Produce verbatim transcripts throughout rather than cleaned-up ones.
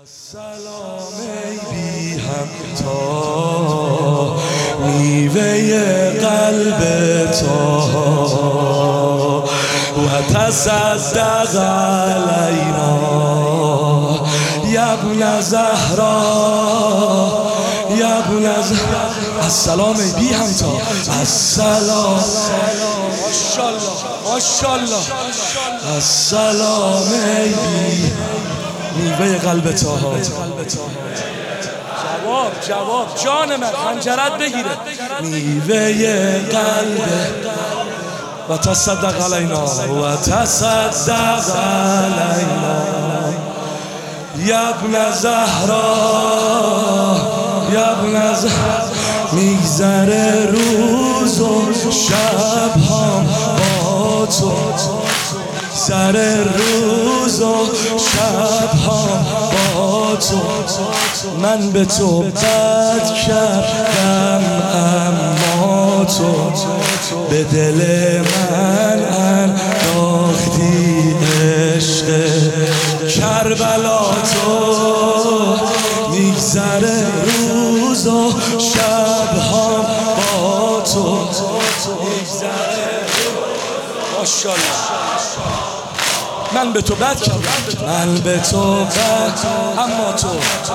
سلام ای بی همتا، میوه قلب تا و تصدق علینا یا ابن زهرا یا ابن زهرا. السلام ای بی همتا، السلام ماشاءالله ماشاءالله. السلام ای بی میوه قلب تاها. جواب جواب جان من خنجرت بگیره. میوه قلب و تصدق علینا و تصدق علینا یا ابن زهرا یا ابن زهرا. میگذره روز و شب هم با تو، سر روز و شب ها با تو. من به تو بد کردم اما تو به دل من انداختی عشق کربلا. تو میگذره روز و شب ها با تو، ماشاءالله. من به تو بد کردم، من به تو بد، اما تو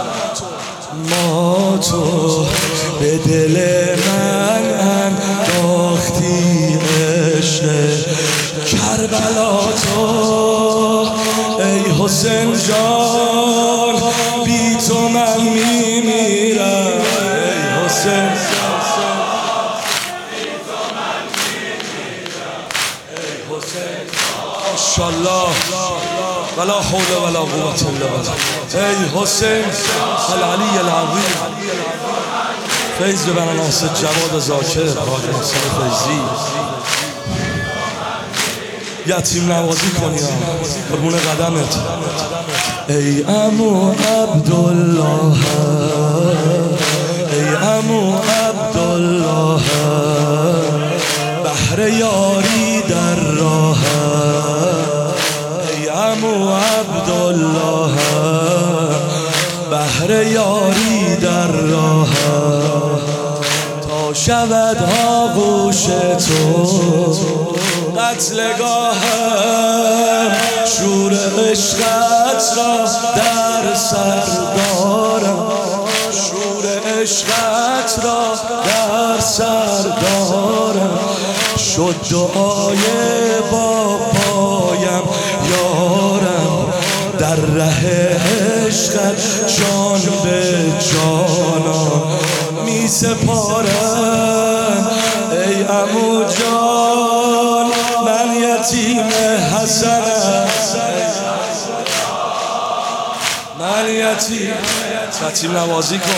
ما تو به دل من انداختی عشق کربلا. تو ای حسین جان بی تو من میمیرم. ای حسین ماشاءالله ولا حول ولا قوة الا بالله. ای حسین العلی العظیم. فیض ببرن ناصر جواد ذاکر حاج حسین فیضی. یتیم نوازی کنی قربون قدمت. ای عمو عبدالله، ای عمو عبدالله، بحر یاری در راه. ای عمو عبدالله، بحر یاری در راه. تا شود آغوش تو قتلگاهم، شور عشقت را در سر دارم، شور عشقت را در سر دارم. شد دعای با پایم یارم، در ره عشقت جان به جانم می سپارم. ای عمو جان من یتیم حسنم، من یتیم. یتیم نوازی کن.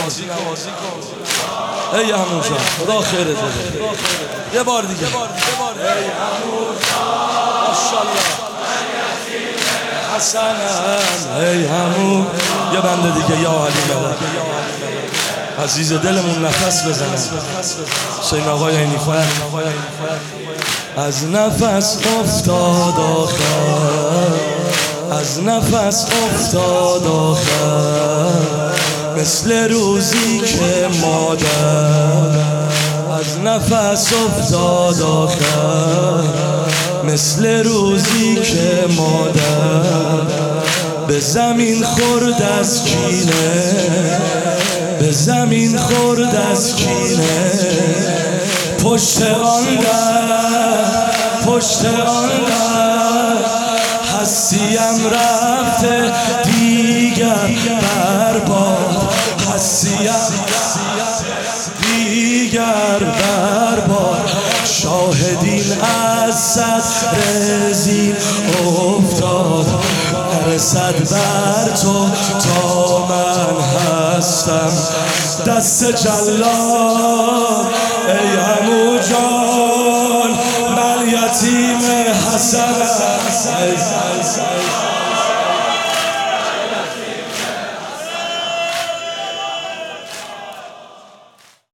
ای عمو جان خدا خیرت بده. یه بار دیگه. ای عمو جان ماشاءالله من یتیم حسنم. ای عمو یه بنده دیگه یا علی بده. عزیز دلمون نفس بزنه. حسین آقای اینیفر از نفس افتاد آخر، از نفس افتاد آخر، مثل روزی که مادر. از نفس افتاد آخر، مثل روزی که مادر به زمین خورد از کینه، به زمین خورد از کینه. پشت آن در، پشت آن در هستیم رفته دیگر برباد. هستیم دیگر برباد. شاهدین از صدر زین افتاد، نرسد بر تو تا من هستم دست جلاد. ای عمو جان من یتیم حسنم.